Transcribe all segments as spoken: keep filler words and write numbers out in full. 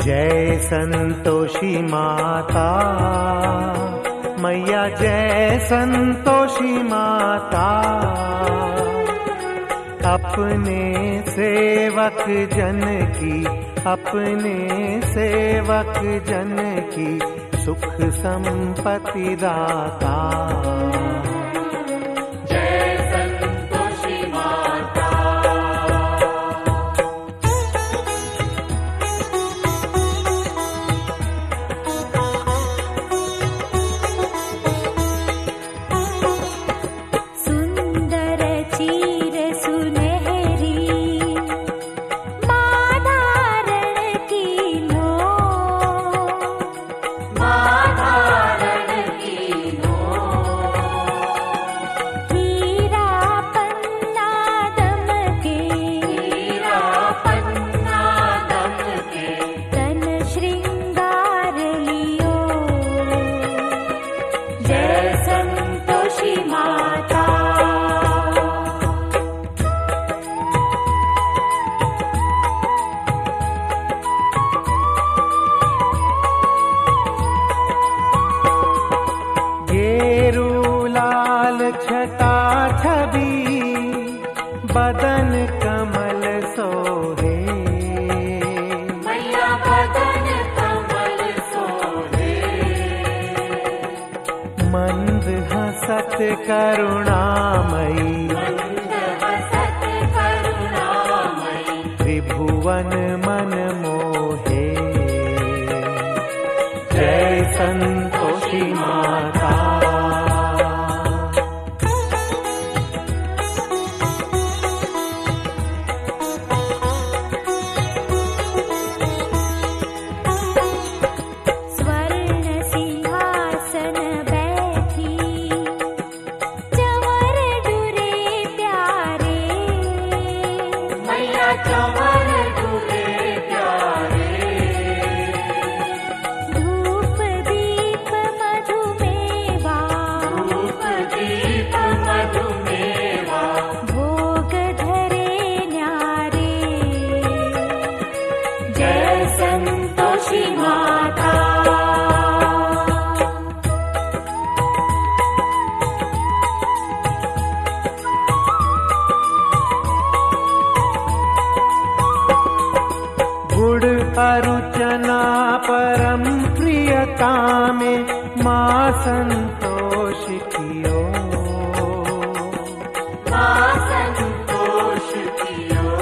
जय संतोषी माता मैया, जय संतोषी माता। अपने सेवक जन की, अपने सेवक जन की सुख संपत्ति दाता। जय संतोषी माता। सुंदर चीर सुनहरी माँ धारण की नो, माँ धारण की नो। हीरा पन्ना दमके, हीरा पन्ना दमके, तन श्रृंगार लियो। जय संतोषी माता। गेरू लाल छटा छवि, बदन कमल सोहे। मैया बदन कमल सोहे। मंद हसत करुणामयी, मंद हसत करुणामयी, त्रिभुवन मन मोहे। जय संतोषी माता। स्वर्ण सिंहासन बैठी, चंवर डुरे प्यारे। मैया चंवर डुरे प्यारे। धूप दीप मधुमेवा, धूप दीप मधुमेवा, भोग धरे न्यारे। जय संतोषी माता। गुड़ अरुचना परम प्रियता में माँ संतोष कियो। माँ संतोष कियो।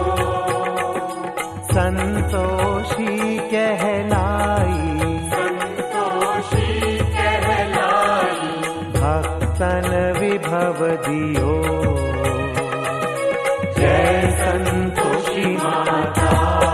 संतोषी कहलाई, संतोषी कहलाई, भक्तन विभव दियो। जय संतोषी माता।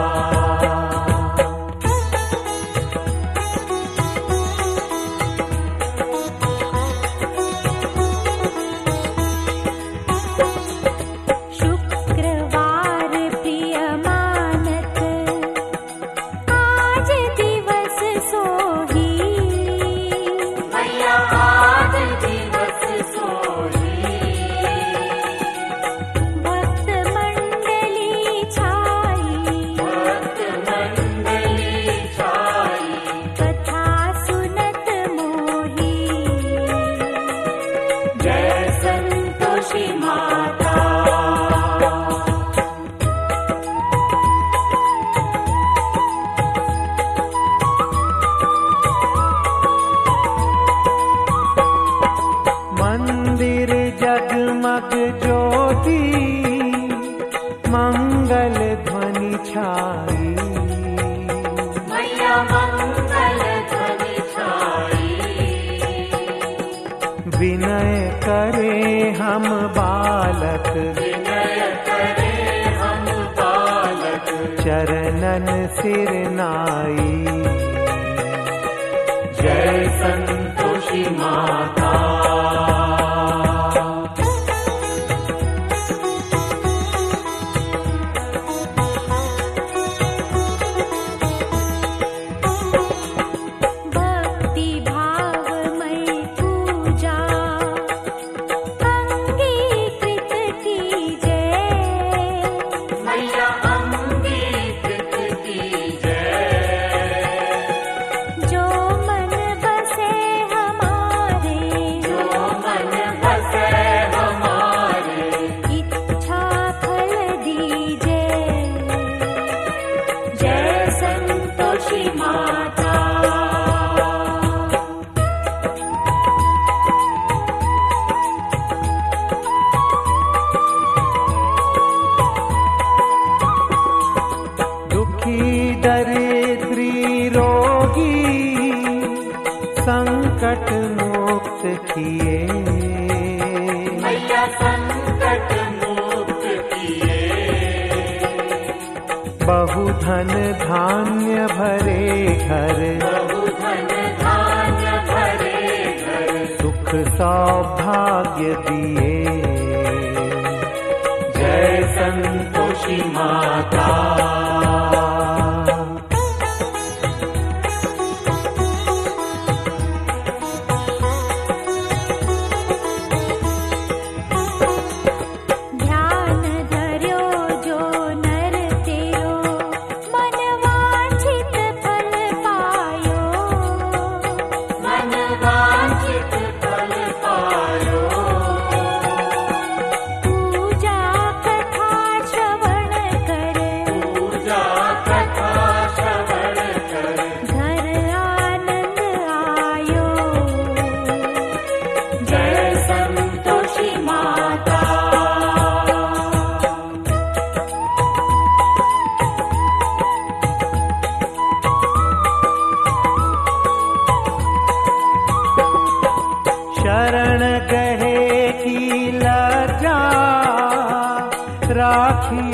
शुक्रवार प्रिय मानत, आज दिवस सोही। मैया आज दिवस सोही। भक्त मंडली छाई, भक्त मंडली छाई, कथा सुनत मोही। जय संतोषी माता। मंदिर जगमग ज्योति, मंगल ध्वनि छाई। मैया मंगल ध्वनि छाई। विनय करे हम बालक, विनय करे हम बालक, चरणन सिर नाई। जय संतोषी माता। भक्ति भावमय पूजा अंगीकृत कीजय। मैया अंगीकृत कीजय। मैया संकट मुक्त किए। बहु धन धान्य भरे घर, बहु धन धान्य भरे घर, सुख सौभाग्य दिए। जय संतोषी माता। ध्यान धर्यो जो नर तेरो, मन वांछित फल पायो। मन वांछित फल पायो। पूजा कथा श्रवण कर, पूजा कथा श्रवण कर, घर आनंद आयो। जय संतोषी माता। शरण गहे की लज्जा, राखी